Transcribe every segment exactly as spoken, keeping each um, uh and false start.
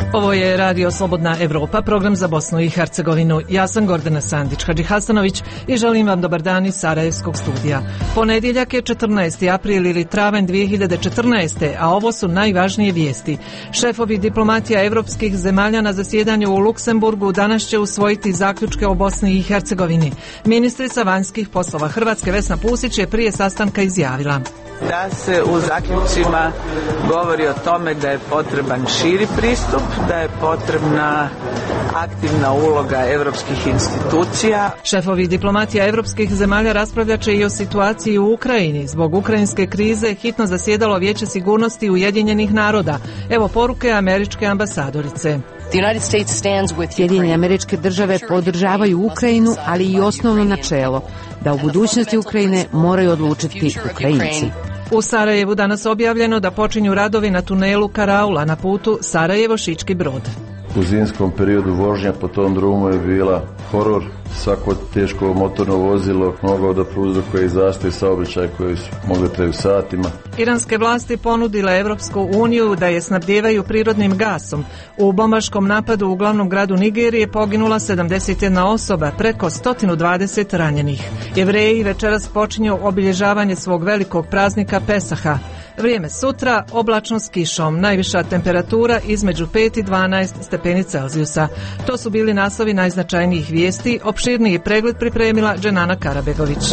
Ovo je Radio Slobodna Evropa, program za Bosnu i Hercegovinu. Ja sam Gordana Sandić-Hadžihasanović i želim vam dobar dan iz Sarajevskog studija. Ponedjeljak je četrnaesti april ili travanj dvije hiljade četrnaeste. a ovo su najvažnije vijesti. Šefovi diplomatija evropskih zemalja na zasjedanju u Luksemburgu danas će usvojiti zaključke o Bosni i Hercegovini. Ministrica vanjskih poslova Hrvatske Vesna Pusić je prije sastanka izjavila da se u zaključcima govori o tome da je potreban širi pristup, da je potrebna aktivna uloga evropskih institucija. Šefovi diplomatija evropskih zemalja raspravljat će i o situaciji u Ukrajini. Zbog ukrajinske krize hitno zasjedalo Vijeće sigurnosti Ujedinjenih naroda. Evo poruke američke ambasadorice. Sjedinjene Američke Države podržavaju Ukrajinu, ali i osnovno načelo da u budućnosti Ukrajine moraju odlučiti Ukrajinci. U Sarajevu danas objavljeno da počinju radovi na tunelu Karaula na putu Sarajevo-Šički Brod. U zimskom periodu vožnja po tom drumu je bila horor. Svako teško motorno vozilo mogao da prouzrokuje i zastoj saobraćaj koji su mogli traju satima. Iranske vlasti ponudile Evropsku uniju da je snabdijevaju prirodnim gasom. U bombaškom napadu u glavnom gradu Nigerije poginula sedamdeset jedna osoba, preko sto dvadeset ranjenih. Jevreji večeras počinju obilježavanje svog velikog praznika Pesaha. Vrijeme sutra, oblačno s kišom, najviša temperatura između pet i dvanaest stepeni Celzijusa. To su bili naslovi najznačajnijih vijesti, opširniji pregled pripremila Dženana Karabegović.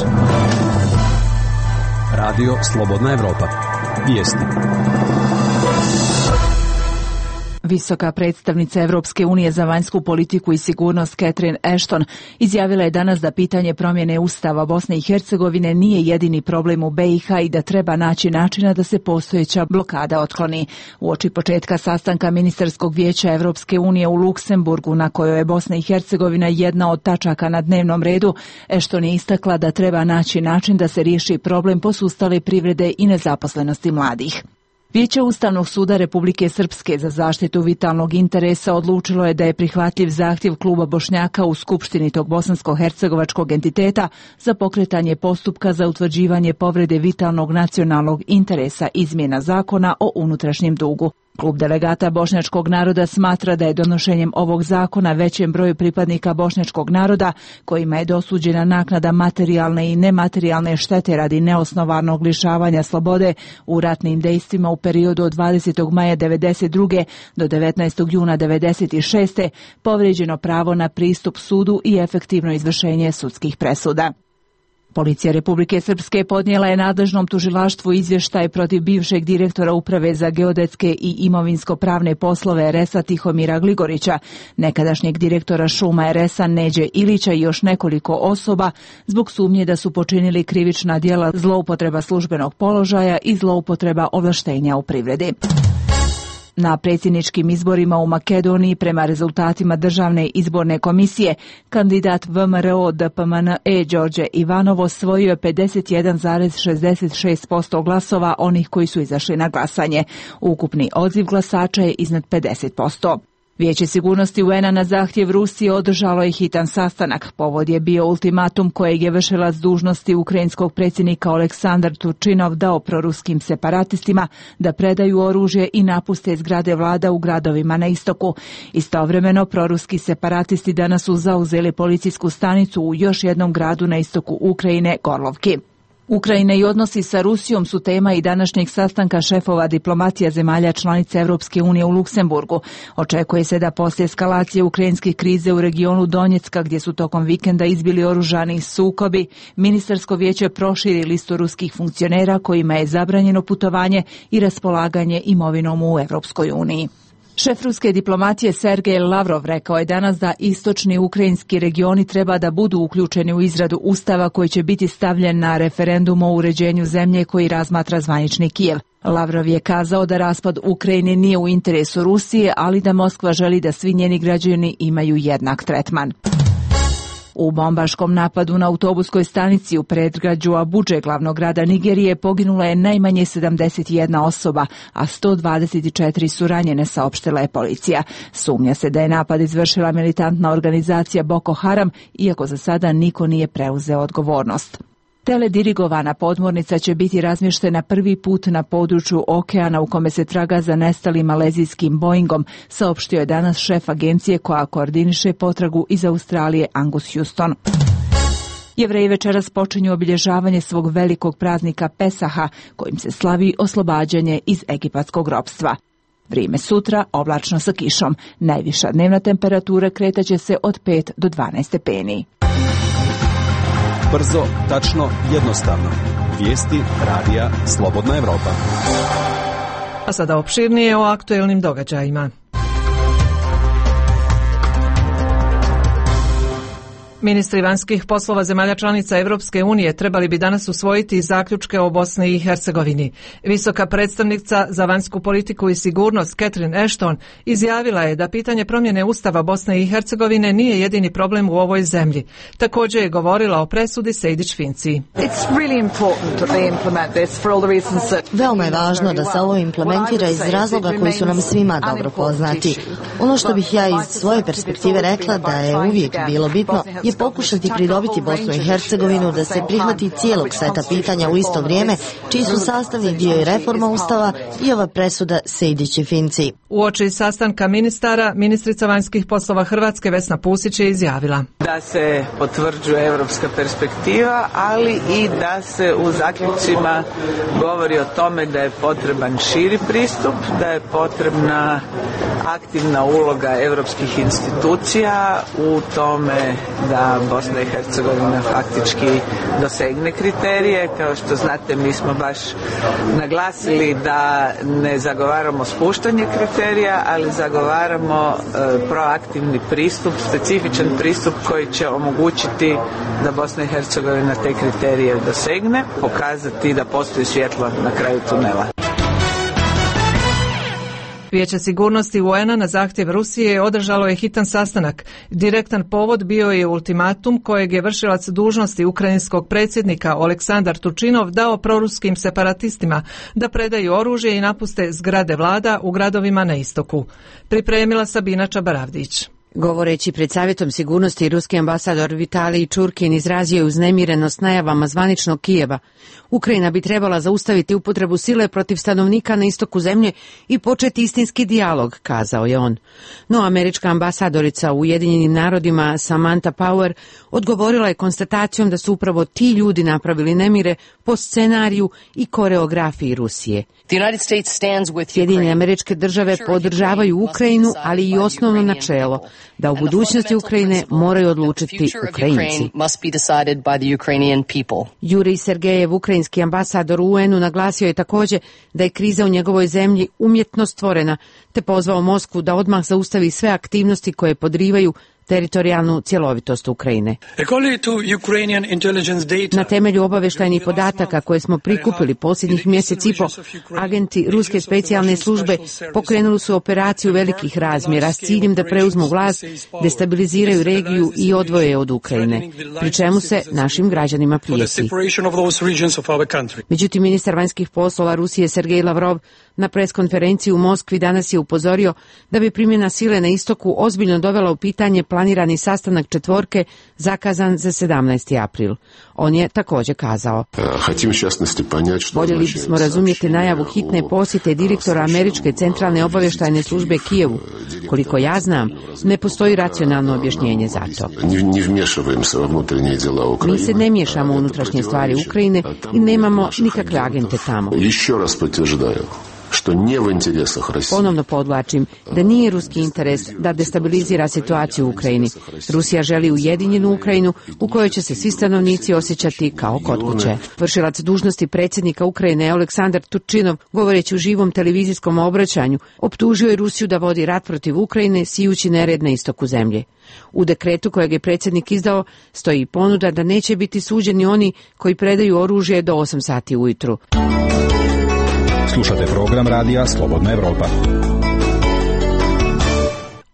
Radio Slobodna Evropa. Vijesti. Visoka predstavnica Evropske unije za vanjsku politiku i sigurnost Catherine Ashton izjavila je danas da pitanje promjene Ustava Bosne i Hercegovine nije jedini problem u be i ha i da treba naći načina da se postojeća blokada otkloni. Uoči početka sastanka ministarskog vijeća Evropske unije u Luksemburgu, na kojoj je Bosna i Hercegovina jedna od tačaka na dnevnom redu, Ashton je istakla da treba naći način da se riješi problem posustale privrede i nezaposlenosti mladih. Vijeće Ustavnog suda Republike Srpske za zaštitu vitalnog interesa odlučilo je da je prihvatljiv zahtjev kluba Bošnjaka u Skupštini tog bosansko-hercegovačkog entiteta za pokretanje postupka za utvrđivanje povrede vitalnog nacionalnog interesa izmjena zakona o unutrašnjem dugu. Klub delegata bošnjačkog naroda smatra da je donošenjem ovog zakona većem broju pripadnika bošnjačkog naroda, kojima je dosuđena naknada materijalne i nematerijalne štete radi neosnovanog lišavanja slobode u ratnim dejstvima u periodu od dvadesetog maja devedeset druge do devetnaestog juna devedeset šeste povrijeđeno pravo na pristup sudu i efektivno izvršenje sudskih presuda. Policija Republike Srpske podnijela je nadležnom tužilaštvu izvještaj protiv bivšeg direktora Uprave za geodetske i imovinsko-pravne poslove er es a Tihomira Gligorića, nekadašnjeg direktora šuma er es a Neđe Ilića i još nekoliko osoba zbog sumnje da su počinili krivična djela zloupotreba službenog položaja i zloupotreba ovlaštenja u privredi. Na predsjedničkim izborima u Makedoniji prema rezultatima Državne izborne komisije, kandidat ve em er o de pe em en e Đorđe Ivanov osvojio je pedeset jedan zarez šezdeset šest posto glasova onih koji su izašli na glasanje. Ukupni odziv glasača je iznad pedeset posto. Vijeće sigurnosti u en a na zahtjev Rusije održalo je hitan sastanak. Povod je bio ultimatum kojeg je vršilac dužnosti ukrajinskog predsjednika Oleksandar Turčinov dao proruskim separatistima da predaju oružje i napuste zgrade vlada u gradovima na istoku. Istovremeno, proruski separatisti danas su zauzeli policijsku stanicu u još jednom gradu na istoku Ukrajine, Gorlovki. Ukrajina i odnosi sa Rusijom su tema i današnjeg sastanka šefova diplomatija zemalja članica Evropske unije u Luksemburgu. Očekuje se da poslije eskalacije ukrajinske krize u regionu Donjecka, gdje su tokom vikenda izbili oružani sukobi, ministarsko vijeće proširi listu ruskih funkcionera kojima je zabranjeno putovanje i raspolaganje imovinom u Evropskoj uniji. Šef ruske diplomatije Sergej Lavrov rekao je danas da istočni ukrajinski regioni treba da budu uključeni u izradu ustava koji će biti stavljen na referendum o uređenju zemlje koji razmatra zvanični Kijev. Lavrov je kazao da raspad Ukrajine nije u interesu Rusije, ali da Moskva želi da svi njeni građani imaju jednak tretman. U bombaškom napadu na autobuskoj stanici u predgrađu Abudže, glavnog grada Nigerije, poginula je najmanje sedamdeset jedna osoba, a sto dvadeset četiri su ranjene, saopštila je policija. Sumnja se da je napad izvršila militantna organizacija Boko Haram, iako za sada niko nije preuzeo odgovornost. Teledirigovana podmornica će biti razmještena prvi put na području okeana u kome se traga za nestalim malezijskim Boeingom, saopštio je danas šef agencije koja koordiniše potragu iz Australije Angus Houston. Jevreji večeras počinju obilježavanje svog velikog praznika Pesaha, kojim se slavi oslobađanje iz egipatskog ropstva. Vrijeme sutra oblačno sa kišom. Najviša dnevna temperatura kretaće se od pet do dvanaest stepeni. Brzo, tačno, jednostavno. Vijesti radija Slobodna Evropa. A sada opširnije o aktuelnim događajima. Ministri vanjskih poslova zemalja članica Evropske unije trebali bi danas usvojiti zaključke o Bosni i Hercegovini. Visoka predstavnica za vanjsku politiku i sigurnost Catherine Ashton izjavila je da pitanje promjene Ustava Bosne i Hercegovine nije jedini problem u ovoj zemlji. Također je govorila o presudi Sejdić-Finci. Veoma je važno da se ovo implementira iz razloga koji su nam svima dobro poznati. Ono što bih ja iz svoje perspektive rekla da je uvijek bilo bitno je pokušati pridobiti Bosnu i Hercegovinu da se prihvati cijelog seta pitanja u isto vrijeme, čiji su sastavni dio i reforma Ustava i ova presuda Sejdić i Finci. Uoči sastanka ministara, ministrica vanjskih poslova Hrvatske Vesna Pusić je izjavila da se potvrđuje europska perspektiva, ali i da se u zaključcima govori o tome da je potreban širi pristup, da je potrebna aktivna uloga europskih institucija u tome da Bosna i Hercegovina faktički dosegne kriterije. Kao što znate, mi smo baš naglasili da ne zagovaramo spuštanje kriterija, ali zagovaramo e, proaktivni pristup, specifičan pristup koji će omogućiti da Bosna i Hercegovina te kriterije dosegne, pokazati da postoji svjetlo na kraju tunela. Vijeće sigurnosti U N-a na zahtjev Rusije održalo je hitan sastanak. Direktan povod bio je ultimatum kojeg je vršilac dužnosti ukrajinskog predsjednika Oleksandar Turčinov dao proruskim separatistima da predaju oružje i napuste zgrade vlada u gradovima na istoku. Pripremila Sabina Čabaravdić. Govoreći pred Savjetom sigurnosti, ruski ambasador Vitalij Čurkin izrazio je uznemirenost najavama zvaničnog Kijeva. Ukrajina bi trebala zaustaviti upotrebu sile protiv stanovnika na istoku zemlje i početi istinski dijalog, kazao je on. No, američka ambasadorica u Ujedinjenim narodima Samantha Power odgovorila je konstatacijom da su upravo ti ljudi napravili nemire po scenariju i koreografiji Rusije. Sjedinjene Američke Države podržavaju Ukrajinu, ali i osnovno načelo da u budućnosti Ukrajine moraju odlučiti Ukrajinci. Jurij Sergejev, ukrajinski ambasador u U N-u, naglasio je također da je kriza u njegovoj zemlji umjetno stvorena, te pozvao Moskvu da odmah zaustavi sve aktivnosti koje podrivaju teritorijalnu cjelovitost Ukrajine. Na temelju obavještajnih podataka koje smo prikupili posljednjih mjesec i po, agenti ruske specijalne službe pokrenuli su operaciju velikih razmjera s ciljem da preuzmu vlast, destabiliziraju regiju i odvoje od Ukrajine, pri čemu se našim građanima prijeti. Međutim, ministar vanjskih poslova Rusije Sergej Lavrov na preskonferenciji u Moskvi danas je upozorio da bi primjena sile na istoku ozbiljno dovela u pitanje planirani sastanak četvorke zakazan za sedamnaesti april. On je također kazao: voljeli bismo razumjeti najavu hitne posjete direktora Američke centralne obavještajne službe Kijevu. Koliko ja znam, ne postoji racionalno objašnjenje za to. Mi se ne miješamo u unutrašnje stvari Ukrajine i nemamo nikakve agente tamo. Ponovno podvlačim da nije ruski interes da destabilizira situaciju u Ukrajini. Rusija želi ujedinjenu Ukrajinu u kojoj će se svi stanovnici osjećati kao kod kuće. Vršilac dužnosti predsjednika Ukrajine Oleksandar Turčinov, govoreći u živom televizijskom obraćanju, optužio je Rusiju da vodi rat protiv Ukrajine sijući nered na istoku zemlje. U dekretu kojeg je predsjednik izdao stoji ponuda da neće biti suđeni oni koji predaju oružje do osam sati ujutru. Slušate program radija Slobodna Evropa.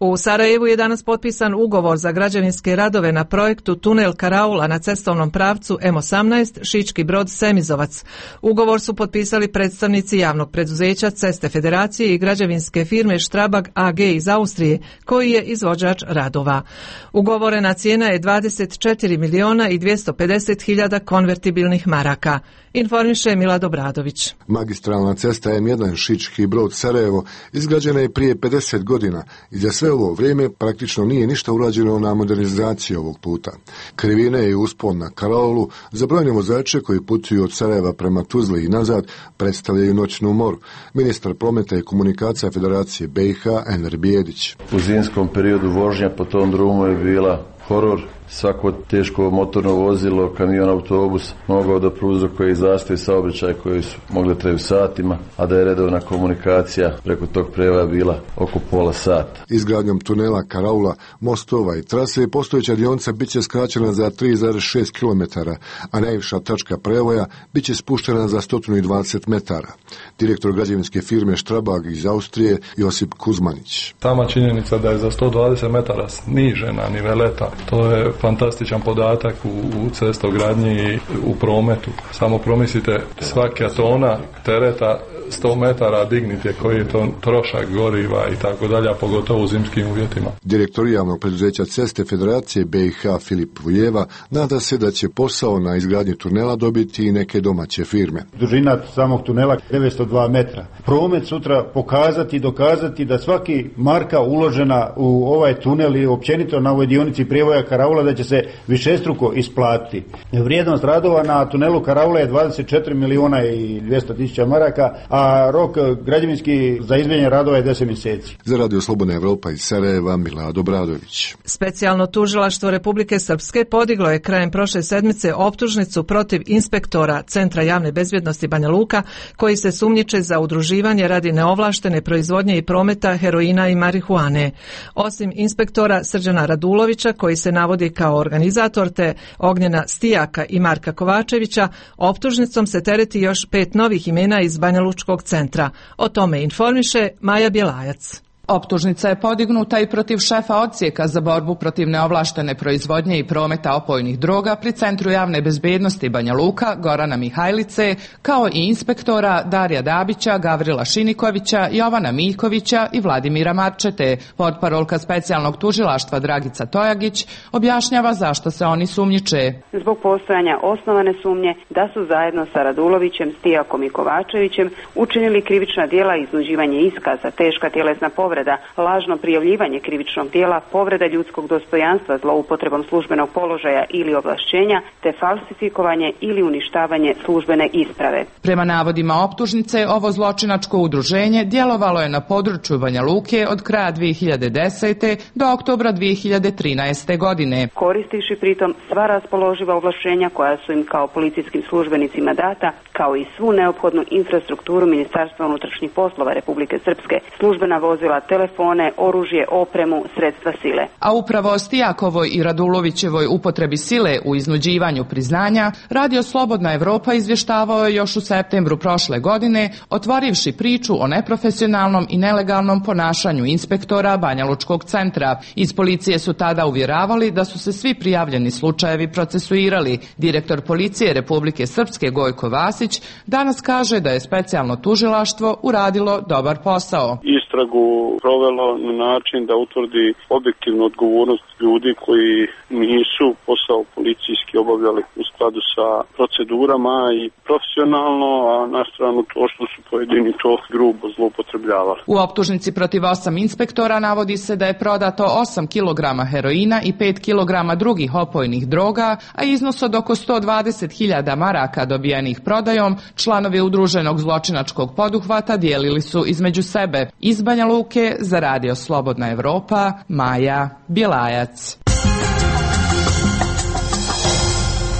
U Sarajevu je danas potpisan ugovor za građevinske radove na projektu Tunel Karaula na cestovnom pravcu M osamnaest Šički Brod Semizovac. Ugovor su potpisali predstavnici javnog preduzeća Ceste Federacije i građevinske firme Strabag A G iz Austrije, koji je izvođač radova. Ugovorena cijena je dvadeset četiri miliona i dvjesto pedeset hiljada konvertibilnih maraka. Informiše Milad Obradović. Magistralna cesta M jedan Šički Brod Sarajevo izgrađena je prije pedeset godina i za sve ovo vrijeme praktično nije ništa urađeno na modernizaciji ovog puta. Krivine i uspon na Karaulu za brojne vozače koji putuju od Sarajeva prema Tuzli i nazad predstavljaju noćnu moru. Ministar prometa i komunikacija Federacije B i H Enver Bijedić. U zimskom periodu vožnja po tom drumu je bila horor. Svako teško motorno vozilo, kamion, autobus mogao da prouzrokuje i zastoj saobraćaj koji su mogli traju satima, a da je redovna komunikacija preko tog prevoja bila oko pola sata. Izgradnjom tunela Karaula, mostova i trase postojeća dionica bit će skraćena za tri zarez šest kilometara, a najviša tačka prevoja bit će spuštena za sto dvadeset metara. Direktor građevinske firme Strabag iz Austrije Josip Kuzmanić. Sama činjenica da je za sto dvadeset metara snižena niveleta, to je fantastičan podatak u, u cestogradnji i u prometu. Samo promislite, svaka tona tereta sto metara dignite, koji je to trošak goriva i tako dalje, a pogotovo u zimskim uvjetima. Direktor javnog preduzeća Ceste Federacije B i H Filip Vujeva nada se da će posao na izgradnji tunela dobiti i neke domaće firme. Dužina samog tunela devetsto dva metra. Promet sutra pokazati i dokazati da svaki marka uložena u ovaj tunel i općenito na ovoj dionici prijevoja Karaula da će se višestruko isplatiti. Vrijednost radova na tunelu Karaula je dvadeset četiri miliona i dvjesto tisuća maraka, a rok građevinski za izvedenje radova je deset mjeseci. Za Radio Slobodna Evropa iz Sarajeva, Milad Obradović. Specijalno tužilaštvo Republike Srpske podiglo je krajem prošle sedmice optužnicu protiv inspektora Centra javne bezbjednosti Banja Luka, koji se sumnjiče za udruživanje radi neovlaštene proizvodnje i prometa heroina i marihuane. Osim inspektora Srđana Radulovića, koji se navodi kao organizator, te Ognjena Stijaka i Marka Kovačevića, optužnicom se tereti još pet novih imena iz Banja Lučkog centra. O tome informiše Maja Bjelajac. Optužnica je podignuta i protiv šefa odsjeka za borbu protiv neovlaštene proizvodnje i prometa opojnih droga pri Centru javne bezbednosti Banja Luka Gorana Mihajlice, kao i inspektora Darija Dabića, Gavrila Šinikovića, Jovana Miljkovića i Vladimira Marčete. Potparolka specijalnog tužilaštva Dragica Tojagić objašnjava zašto se oni sumnjiče. Zbog postojanja osnovane sumnje da su zajedno sa Radulovićem, Stijakom i Kovačevićem učinili krivična djela iznuđivanje iskaza, teška tjelesna povreda, lažno prijavljivanje krivičnog djela, povreda ljudskog dostojanstva zloupotrebom službenog položaja ili ovlašćenja, te falsifikovanje ili uništavanje službene isprave. Prema navodima optužnice, ovo zločinačko udruženje djelovalo je na području Banja Luke od kraja dvije hiljade desete. do oktobra dvije hiljade trinaeste. godine. Koristiši pritom sva raspoloživa ovlašćenja koja su im kao policijskim službenicima data, kao i svu neophodnu infrastrukturu Ministarstva unutrašnjih poslova Republike Srpske, službena vozila, telefone, oružje, opremu, sredstva sile. A upravo o Stijakovoj i Radulovićevoj upotrebi sile u iznuđivanju priznanja Radio Slobodna Evropa izvještavao je još u septembru prošle godine, otvorivši priču o neprofesionalnom i nelegalnom ponašanju inspektora Banja Lučkog centra. Iz policije su tada uvjeravali da su se svi prijavljeni slučajevi procesuirali. Direktor policije Republike Srpske Gojko Vasić danas kaže da je specijalno tužilaštvo uradilo dobar posao. Istragu provelo na način da utvrdi objektivnu odgovornost ljudi koji nisu posao policijski obavljali u skladu sa procedurama i profesionalno, a na stranu to što su pojedini to grubo zloupotrebljavali. U optužnici protiv osam inspektora navodi se da je prodato osam kilograma heroina i pet kilograma drugih opojnih droga, a iznos od oko sto dvadeset hiljada maraka dobijenih prodajom članovi udruženog zločinačkog poduhvata dijelili su između sebe. Iz Banja Luke za Radio Slobodna Evropa, Maja Bjelajac.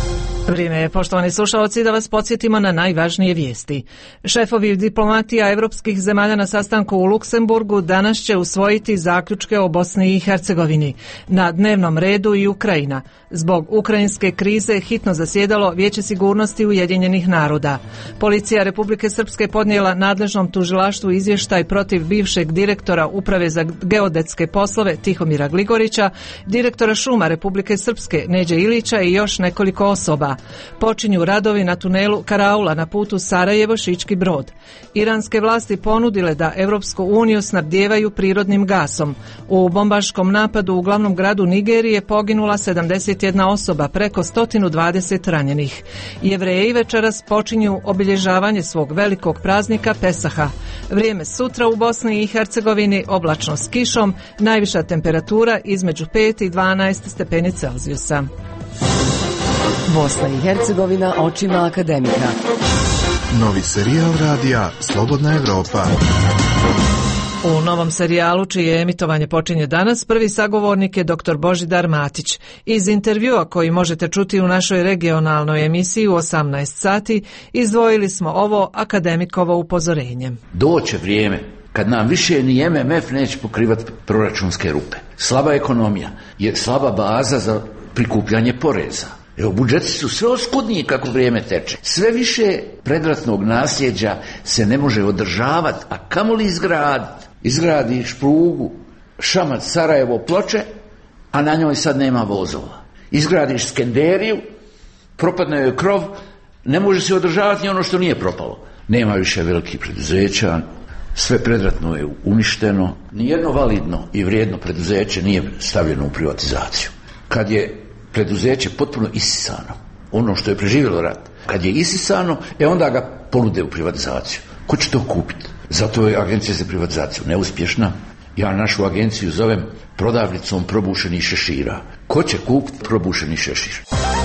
Vrijeme je, poštovani slušalci, da vas podsjetimo na najvažnije vijesti. Šefovi diplomatija evropskih zemalja na sastanku u Luksemburgu danas će usvojiti zaključke o Bosni i Hercegovini. Na dnevnom redu i Ukrajina. Zbog ukrajinske krize hitno zasjedalo Vijeće sigurnosti Ujedinjenih naroda. Policija Republike Srpske podnijela nadležnom tužilaštvu izvještaj protiv bivšeg direktora Uprave za geodetske poslove Tihomira Gligorića, direktora šuma Republike Srpske Neđe Ilića i još nekoliko osoba. Počinju radovi na tunelu Karaula na putu Sarajevo-Šički Brod. Iranske vlasti ponudile da Evropsku uniju snabdijevaju prirodnim gasom. U bombaškom napadu u glavnom gradu Nigerije poginula sedamdeset jedna osoba, preko sto dvadeset ranjenih. Jevreji večeras počinju obilježavanje svog velikog praznika Pesaha. Vrijeme sutra u Bosni i Hercegovini oblačno s kišom, najviša temperatura između pet i dvanaest stepeni Celzijusa. Bosna i Hercegovina očima akademika. Novi serijal radija Slobodna Evropa. U novom serijalu, čije emitovanje počinje danas, prvi sagovornik je doktor Božidar Matić. Iz intervjua koji možete čuti u našoj regionalnoj emisiji u osamnaest sati, izdvojili smo ovo akademikovo upozorenje. Doće vrijeme kad nam više ni M M F neće pokrivati proračunske rupe. Slaba ekonomija je slaba baza za prikupljanje poreza. Evo, budžeti su sve oskudniji kako vrijeme teče. Sve više predratnog nasljeđa se ne može održavati, a kamoli izgraditi. Izgradiš prugu Šamac-Sarajevo-Ploče, a na njoj sad nema vozova. Izgradiš Skenderiju, propadne joj krov, ne može se održavati ni ono što nije propalo. Nema više velikih preduzeća, sve predratno je uništeno. Nijedno validno i vrijedno preduzeće nije stavljeno u privatizaciju. Kad je preduzeće potpuno isisano, ono što je preživjelo rat, kad je isisano, e onda ga ponude u privatizaciju. Ko će to kupiti? Zato je agencija za privatizaciju neuspješna. Ja našu agenciju zovem prodavnicom probušenih šešira. Ko će kupiti probušeni šešir?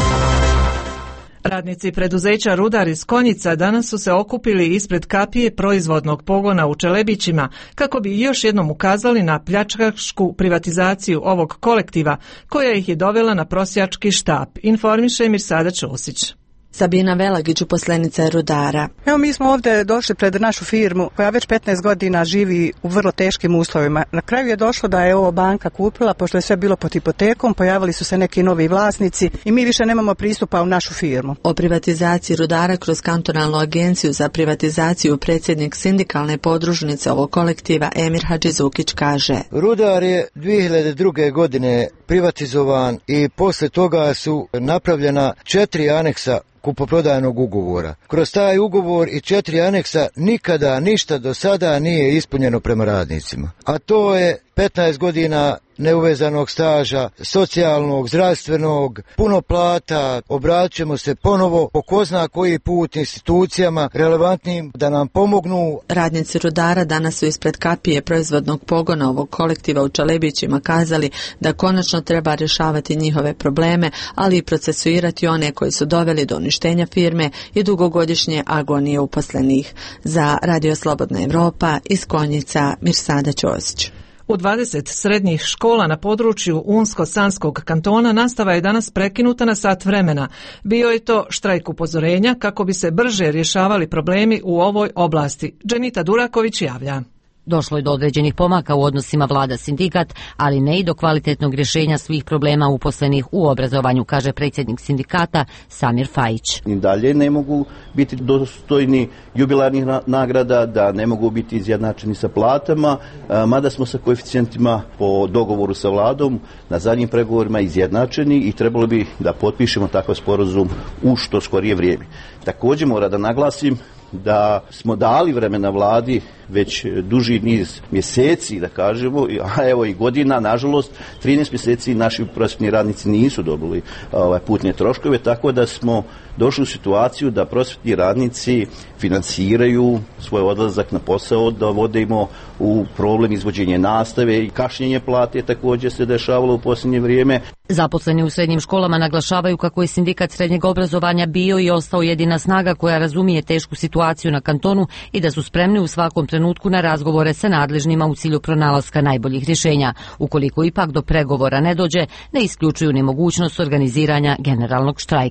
Radnici preduzeća Rudar iz Konjica danas su se okupili ispred kapije proizvodnog pogona u Čelebićima kako bi još jednom ukazali na pljačkašku privatizaciju ovog kolektiva koja ih je dovela na prosjački štap, informiše Mirsada Ćosić. Sabina Velagić, uposlenica Rudara. Evo, mi smo ovdje došli pred našu firmu koja već petnaest godina živi u vrlo teškim uslovima. Na kraju je došlo da je ovo banka kupila, pošto je sve bilo pod hipotekom, pojavili su se neki novi vlasnici i mi više nemamo pristupa u našu firmu. O privatizaciji Rudara kroz kantonalnu agenciju za privatizaciju predsjednik sindikalne podružnice ovog kolektiva Emir Hadžizukić kaže: Rudar je dvije hiljade druge. godine privatizovan i posle toga su napravljena četiri aneksa kupoprodajnog ugovora. Kroz taj ugovor i četiri aneksa nikada ništa do sada nije ispunjeno prema radnicima. A to je petnaest godina neuvezanog staža, socijalnog, zdravstvenog, puno plata. Obraćamo se ponovo po ko zna koji put institucijama relevantnim da nam pomognu. Radnici Rudara danas su ispred kapije proizvodnog pogona ovog kolektiva u Čelebićima kazali da konačno treba rješavati njihove probleme, ali i procesuirati one koji su doveli do uništenja firme i dugogodišnje agonije uposlenih. Za Radio Slobodna Evropa iz Konjica, Mirsada Ćosić. U dvadeset srednjih škola na području Unsko-Sanskog kantona nastava je danas prekinuta na sat vremena. Bio je to štrajk upozorenja kako bi se brže rješavali problemi u ovoj oblasti. Dženita Duraković javlja. Došlo je do određenih pomaka u odnosima vlada-sindikat, ali ne i do kvalitetnog rješenja svih problema uposlenih u obrazovanju, kaže predsjednik sindikata Samir Fajić. I dalje ne mogu biti dostojni jubilarnih nagrada, da ne mogu biti izjednačeni sa platama, mada smo sa koeficijentima po dogovoru sa vladom na zadnjim pregovorima izjednačeni i trebalo bi da potpišemo takav sporazum u što skorije vrijeme. Također mora da naglasim da smo dali vremena vladi već duži niz mjeseci, da kažemo, a evo i godina, nažalost, trinaest mjeseci naši prosvjetni radnici nisu dobili ovaj, putne troškove, tako da smo došli u situaciju da prosvjetni radnici finansiraju svoj odlazak na posao, da vodimo u problem izvođenja nastave i kašnjenje plate također se dešavalo u posljednje vrijeme. Zaposleni u srednjim školama naglašavaju kako je sindikat srednjeg obrazovanja bio i ostao jedina snaga koja razumije tešku situaciju na kantonu i da su spremni u svakom trenutku na razgovore sa nadležnima u cilju pronalaska najboljih rješenja. Ukoliko ipak do pregovora ne dođe, ne isključuju ni mogućnost organiziranja generalnog štrajka.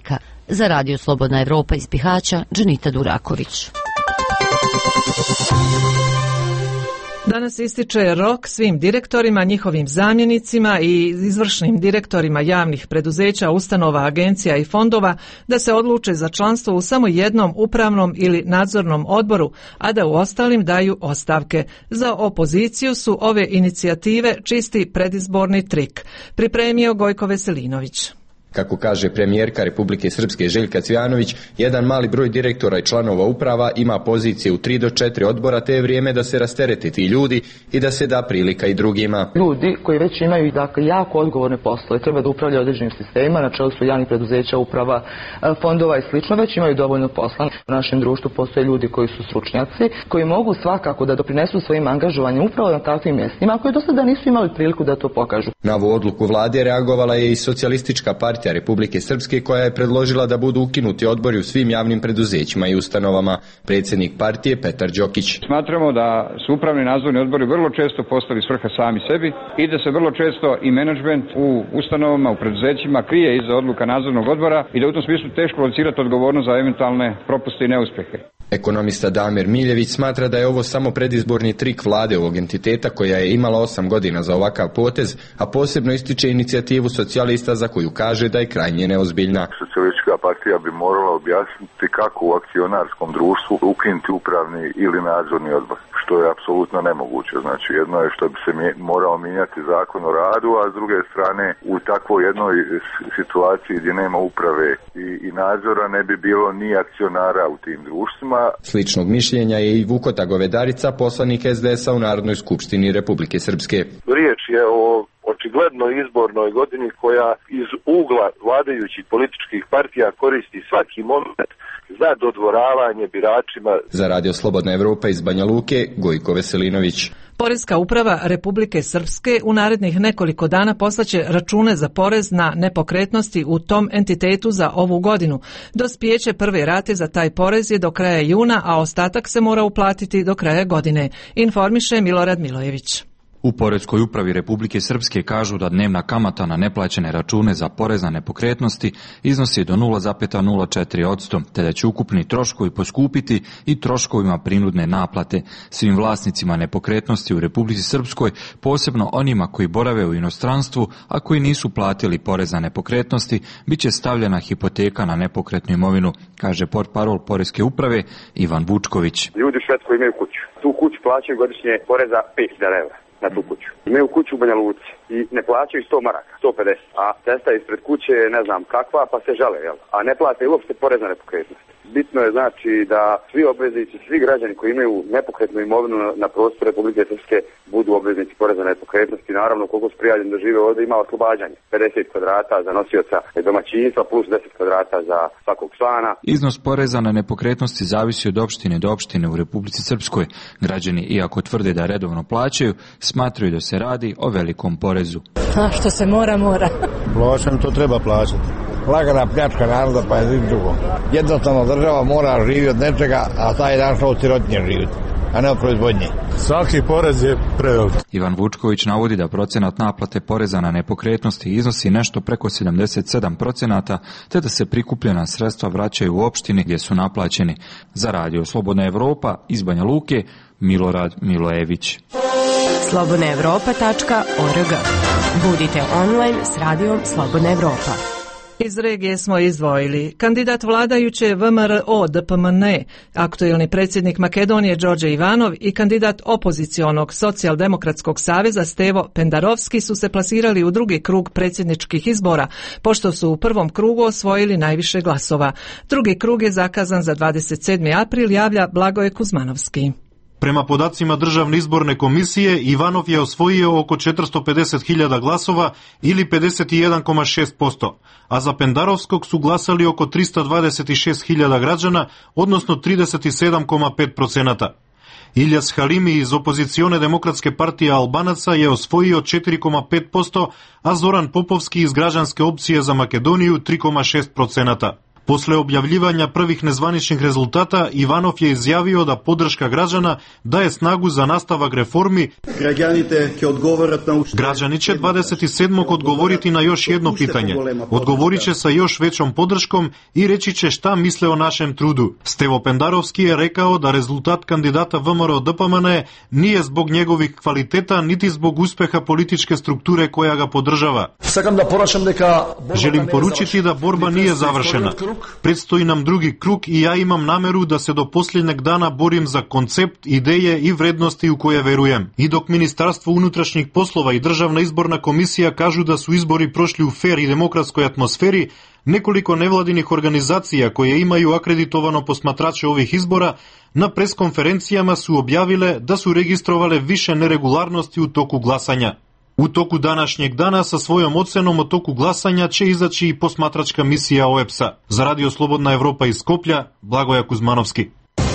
Za Radio Slobodna Evropa iz Bihaća, Dženita Duraković. Danas ističe rok svim direktorima, njihovim zamjenicima i izvršnim direktorima javnih preduzeća, ustanova, agencija i fondova da se odluče za članstvo u samo jednom upravnom ili nadzornom odboru, a da u ostalim daju ostavke. Za opoziciju su ove inicijative čisti predizborni trik. Pripremio Gojko Veselinović. Kako kaže premijerka Republike Srpske Željka Cvijanović, jedan mali broj direktora i članova uprava ima pozicije u tri do četiri odbora, te je vrijeme da se rasterete ti ljudi i da se da prilika i drugima. Ljudi koji već imaju dakle, jako odgovorne poslove, treba da upravljaju određenim sistemima, na čelu su javnih preduzeća, uprava, fondova i slično, već imaju dovoljno posla. U našem društvu postoje ljudi koji su stručnjaci, koji mogu svakako da doprinesu svojim angažovanjem upravo na takvim mjestima, koji do sada nisu imali priliku da to pokažu. Na ovu odluku vlade reagovala je i Socijalistička partija Republike Srpske, koja je predložila da budu ukinuti odbori u svim javnim preduzećima i ustanovama. Predsjednik partije Petar Đokić. Smatramo da su upravni nadzorni odbori vrlo često postali svrha sami sebi i da se vrlo često i menadžment u ustanovama, u preduzećima krije iza odluka nadzornog odbora i da u tom smislu teško locirati odgovornost za eventualne propuste i neuspjehe. Ekonomista Damir Miljević smatra da je ovo samo predizborni trik vlade ovog entiteta, koja je imala osam godina za ovakav potez, a posebno ističe inicijativu socijalista za koju kaže da je krajnje neozbiljna. Socijalistička partija bi morala objasniti kako u akcionarskom društvu ukinuti upravni ili nadzorni odbor, što je apsolutno nemoguće. Znači, jedno je što bi se morao mijenjati zakon o radu, a s druge strane u takvoj jednoj situaciji gdje nema uprave i, i nadzora ne bi bilo ni akcionara u tim društvima. Sličnog mišljenja je i Vukota Govedarica, poslanik es de es a u Narodnoj skupštini Republike Srpske. Riječ je o očigledno izbornoj godini koja iz ugla vladajućih političkih partija koristi svaki moment za dodvoravanje biračima. Za Radio Slobodna Evropa iz Banja Luke, Gojko Veselinović. Poreska uprava Republike Srpske u narednih nekoliko dana poslaće račune za porez na nepokretnosti u tom entitetu za ovu godinu. Dospijeće prve rate za taj porez je do kraja juna, a ostatak se mora uplatiti do kraja godine, informiše Milorad Milojević. U Poreskoj upravi Republike Srpske kažu da dnevna kamata na neplaćene račune za porez na nepokretnosti iznosi do nula zarez nula četiri posto, te da će ukupni troškovi poskupiti i troškovima prinudne naplate. Svim vlasnicima nepokretnosti u Republici Srpskoj, posebno onima koji borave u inostranstvu, a koji nisu platili porez na nepokretnosti, bit će stavljena hipoteka na nepokretnu imovinu, kaže portparol Poreske uprave Ivan Vučković. Ljudi u Švedskoj imaju kuću. Tu kuću plaćaju godišnje poreza pet hiljada evra. Na tu kuću. Imaju kuću u Banja Luci i ne plaćaju sto maraka, sto pedeset, a cesta ispred kuće je ne znam kakva, pa se žale, jel? A ne plate uopšte porez na nepokretnost. Bitno je znači da svi obveznici, svi građani koji imaju nepokretnu imovinu na, na prostoru Republike Srpske budu obveznici poreza na nepokretnosti. Naravno, koliko su prijavljeni da žive ovdje, ima oslobađanje. pedeset kvadrata za nosioca domaćinstva plus deset kvadrata za svakog člana. Iznos poreza na nepokretnosti zavisi od opštine do opštine u Republici Srpskoj. Građani, iako tvrde da redovno plaćaju, smatraju da se radi o velikom porezu. A što se mora, mora. Plaćam, to treba plaćati. Lagana pljačka naroda, pa je drugo. Jednostavno država mora živjeti od nečega, a taj dan što od sirotinje živjeti, a ne od proizvodnje. Svaki porez je prevelik. Ivan Vučković navodi da procenat naplate poreza na nepokretnosti iznosi nešto preko sedamdeset sedam procenata, te da se prikupljena sredstva vraćaju u opštini gdje su naplaćeni. Za Radio Slobodna Evropa iz Banja Luke, Milorad Milojević. slobodna evropa tačka org. Budite online s radijom Slobodna Evropa. Iz regije smo izdvojili kandidat vladajuće V M R O D P M N E, aktuelni predsjednik Makedonije Đorđe Ivanov i kandidat opozicionog Socijaldemokratskog saveza Stevo Pendarovski su se plasirali u drugi krug predsjedničkih izbora, pošto su u prvom krugu osvojili najviše glasova. Drugi krug je zakazan za dvadeset sedmi april, javlja Blagoje Kuzmanovski. Prema podacima Državne izborne komisije, Ivanov je osvojio oko četiristo pedeset hiljada glasova ili pedeset jedan zarez šest posto, a za Pendarovskog su glasali oko tristo dvadeset šest hiljada građana, odnosno trideset sedam zarez pet procenata. Iljas Halimi iz opozicione demokratske partije Albanaca je osvojio četiri zarez pet posto, a Zoran Popovski iz građanske opcije za Makedoniju tri zarez šest procenata. Posle objavljivanja prvih nezvaničnih rezultata, Ivanov je izjavio da podrška građana daje snagu za nastavak reformi. Građani će dvadeset sedmog odgovoriti na još jedno pitanje. Odgovorit će sa još većom podrškom i reći će šta misle o našem trudu. Stevo Pendarovski je rekao da rezultat kandidata V M R O D P M N nije zbog njegovih kvaliteta, niti zbog uspeha političke strukture koja ga podržava. Želim poručiti da borba nije završena. Predstoji nam drugi krug i ja imam nameru da se do posljednjeg dana borim za koncept, ideje i vrednosti u koje verujem. I dok Ministarstvo unutrašnjih poslova i Državna izborna komisija kažu da su izbori prošli u fer i demokratskoj atmosferi, nekoliko nevladinih organizacija koje imaju akreditovano posmatrače ovih izbora na preskonferencijama su objavile da su registrovale više neregularnosti u toku glasanja. U toku današnjeg dana sa svojom ocenom o toku glasanja će izaći i posmatračka misija O E P S-a. Za Radio Slobodna Evropa iz Skoplja, Blagoja Kuzmanovski.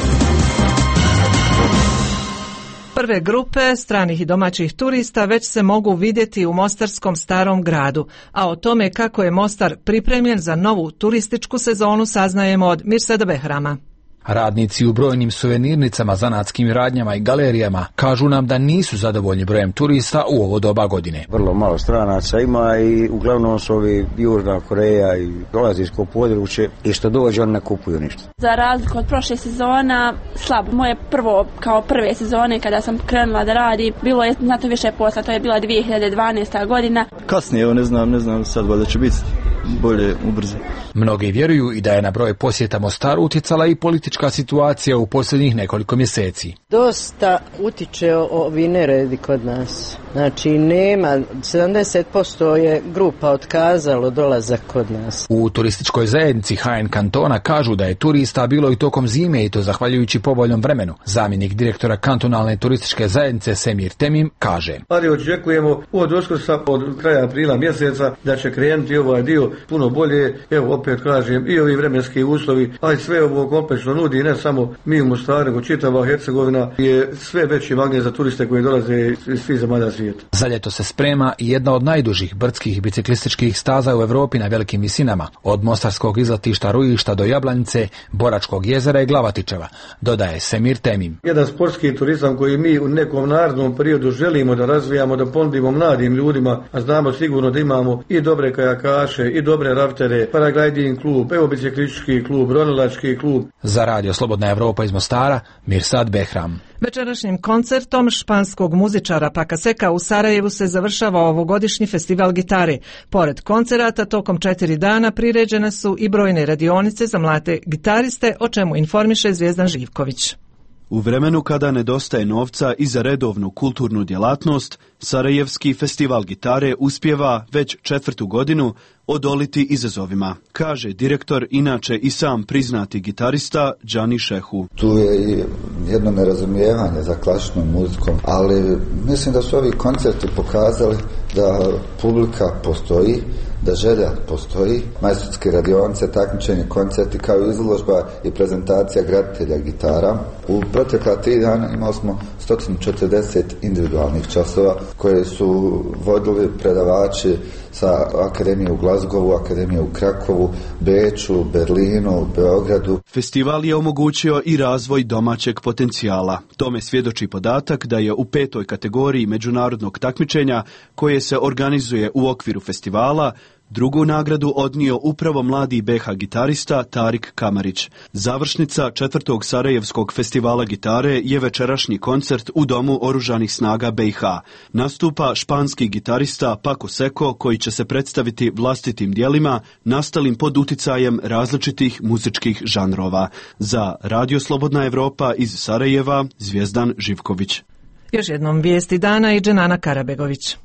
Prve grupe stranih i domaćih turista već se mogu vidjeti u mostarskom Starom gradu, a o tome kako je Mostar pripremljen za novu turističku sezonu saznajemo od Mirsada Behrama. Radnici u brojnim suvenirnicama, zanatskim radnjama i galerijama kažu nam da nisu zadovoljni brojem turista u ovo doba godine. Vrlo malo stranaca ima i uglavnom su ovi Južna Koreja i dolazijsko područje i što dođe oni ne kupuju ništa. Za razliku od prošle sezona, slabo. Moje prvo, kao prve sezone kada sam krenula da radi, bilo je znatno više posla, to je bila dvije hiljade dvanaesta godina. Kasnije, evo ne znam, ne znam sad da će biti bolje ubrzo. Mnogi vjeruju i da je na broj posjeta Mostaru utjecala i politička situacija u posljednjih nekoliko mjeseci. Dosta utiče ovi neredi kod nas. Znači nema, sedamdeset posto je grupa otkazalo dolazak kod nas. U turističkoj zajednici H N kantona kažu da je turista bilo i tokom zime i to zahvaljujući povoljnom vremenu. Zamjenik direktora kantonalne turističke zajednice Semir Temim kaže: Ali očekujemo od Uskrsa, od kraja aprila mjeseca da će krenuti ovaj dio puno bolje. Evo opet kažem i ovi vremenski uslovi, a i sve ovo kompleksno nudi, ne samo mi u Mostaru, nego čitava Hercegovina je sve veći magnet za turiste koji dolaze iz svih zemalja svijeta. Za ljeto se sprema i jedna od najdužih brdskih biciklističkih staza u Europi na velikim visinama, od mostarskog izletišta Rujišta do Jablanice, Boračkog jezera i Glavatičeva, dodaje Semir Temim. Jedan sportski turizam koji mi u nekom narednom periodu želimo da razvijamo, da ponudimo mladim ljudima, a znamo sigurno da imamo i dobre kajakaše, i dobre raftere, paragliding klub, evo biciklistički klub, ronilački klub. Za Radio Slobodna Evropa iz Mostara, Mirsad Behram. Večerašnjim koncertom španskog muzičara Pakaseka u Sarajevu se završava ovogodišnji festival gitare. Pored koncerata, tokom četiri dana priređene su i brojne radionice za mlade gitariste, o čemu informiše Zvijezdan Živković. U vremenu kada nedostaje novca i za redovnu kulturnu djelatnost, Sarajevski festival gitare uspijeva već četvrtu godinu odoliti izazovima, kaže direktor, inače i sam priznati gitarista Džani Šehu. Tu je i jedno nerazumijevanje za klasičnom muzikom, ali mislim da su ovi koncerti pokazali da publika postoji, da želja postoji, majstorske radionice, takmičenje, koncerti kao izložba i prezentacija graditelja gitara. U protekla tri dana imali smo sto četrdeset individualnih časova koje su vodili predavači sa Akademije u Glazgovu, Akademije u Krakovu, Beču, Berlinu, Beogradu. Festival je omogućio i razvoj domaćeg potencijala. Tome svjedoči podatak da je u petoj kategoriji međunarodnog takmičenja koje se organizuje u okviru festivala drugu nagradu odnio upravo mladi B H gitarista Tarik Kamarić. Završnica četvrtog Sarajevskog festivala gitare je večerašnji koncert u Domu oružanih snaga B i H. Nastupa španski gitarista Paco Seco koji će se predstaviti vlastitim dijelima nastalim pod uticajem različitih muzičkih žanrova. Za Radio Slobodna Evropa iz Sarajeva, Zvijezdan Živković. Još jednom vijesti dana i Dženana Karabegović.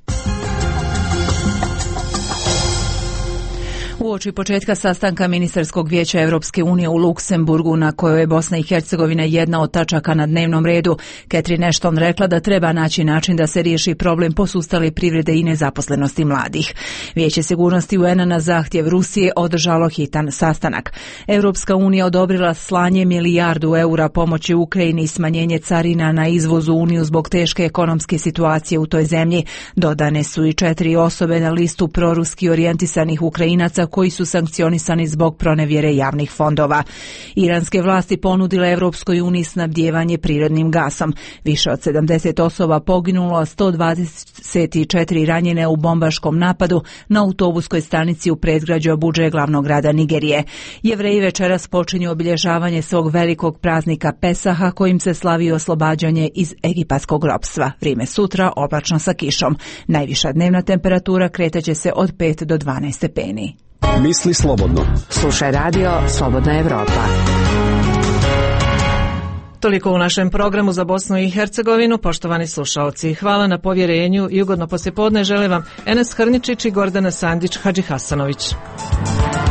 Uoči početka sastanka Ministarskog vijeća Europske unije u Luksemburgu, na kojoj je Bosna i Hercegovina jedna od tačaka na dnevnom redu, Catherine Ashton rekla da treba naći način da se riješi problem posustale privrede i nezaposlenosti mladih. Vijeće sigurnosti U N-a na zahtjev Rusije održalo hitan sastanak. Europska unija odobrila slanje milijardu eura pomoći Ukrajini i smanjenje carina na izvoz u Uniju zbog teške ekonomske situacije u toj zemlji. Dodane su i četiri osobe na listu proruski orijentisanih Ukrajinaca koji su sankcionisani zbog pronevjere javnih fondova. Iranske vlasti ponudile Evropskoj uniji snabdijevanje prirodnim gasom. Više od sedamdeset osoba poginulo, a sto dvadeset četiri ranjene u bombaškom napadu na autobuskoj stanici u predgrađu Abudže, glavnog grada Nigerije. Jevreji večeras počinju obilježavanje svog velikog praznika Pesaha, kojim se slavi oslobađanje iz egipatskog ropstva. Vrijeme sutra oblačno sa kišom. Najviša dnevna temperatura kretaće se od pet do dvanaest stepeni. Misli slobodno. Slušaj radio Slobodna Evropa. Toliko u našem programu za Bosnu i Hercegovinu, poštovani slušaoci. Hvala na povjerenju i ugodno poslijepodne žele vam Enes Hrničić i Gordana Sandić Hadžihasanović.